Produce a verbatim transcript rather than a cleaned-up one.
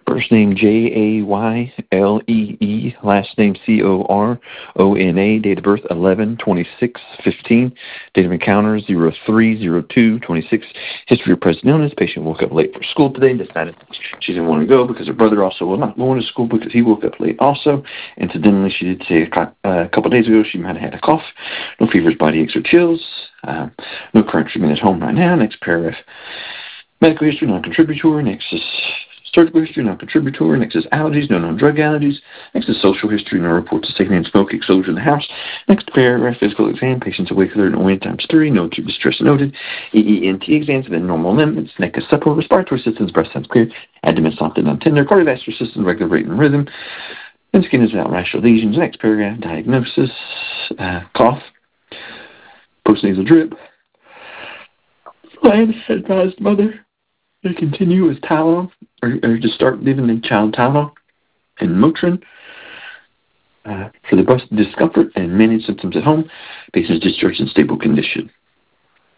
First name J A Y L E E, last name C O R O N A, date of birth eleven twenty-six fifteen, date of encounter zero three zero two twenty-six, history of present illness. Patient woke up late for school today and decided she didn't want to go because her brother also will not going to school because he woke up late also. Incidentally, she did say a, co- uh, a couple of days ago she might have had a cough. No fevers, body aches, or chills. Uh, no current treatment at home right now. Next paragraph. Medical history, non-contributory. Next is surgical history, non-contributory. Next is allergies, no known drug allergies. Next is social history, no reports of secondhand smoke exposure in the house. Next paragraph, physical exam. Patients awake alert, no wind times three. No acute distress noted. E E N T exams within normal limits. Neck is supple. Respiratory systems, breast sounds clear. Abdomen soft and non-tender. Cardiovascular system, regular rate and rhythm. And skin is without rash or lesions. Next paragraph, diagnosis, uh, cough, postnasal drip. Lance advised mother to continue with Tylenol, or, or to start giving the child Tylenol and Motrin uh, for the breast discomfort and manage symptoms at home. Patient is discharged in stable condition.